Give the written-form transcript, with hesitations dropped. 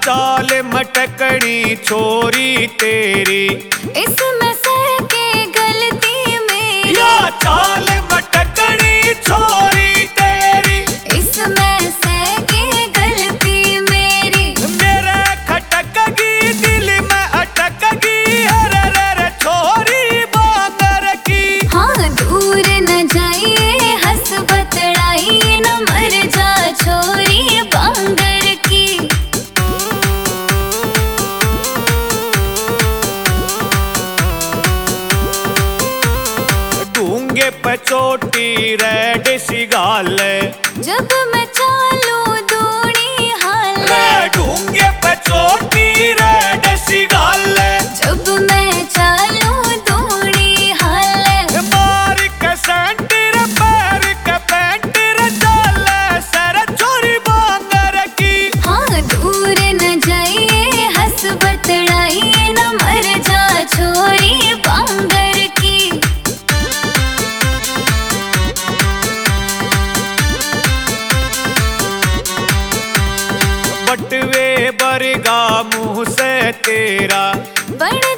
चाल मटकनी छोरी तेरी, इसमें सह के गलती मेरी। या चाल मटकनी छोरी तेरी, इसमें सह के गलती मेरी। मेरे खटकगी दिल में अटकगी, अरे रे रे छोरी बांगर की। हाँ दूर न जाइए हंस बतड़ाइए, न मर जा छोरी बांगर की। ढूंगे पचोटी रेड सी गाल, जब मैं चालू दूनी हाल। ढूंगे पचोटी रेड सी गाल, जब मैं चालू दूनी हाल। मार के सेंटर पैर के पेंटर चाल, सर छोरी बांगर की। हाँ दूर न जाइए हंस बतड़ाइए, न मर जा छोरी बांगर की। बटवे बरगा मुंह से तेरा, बढ़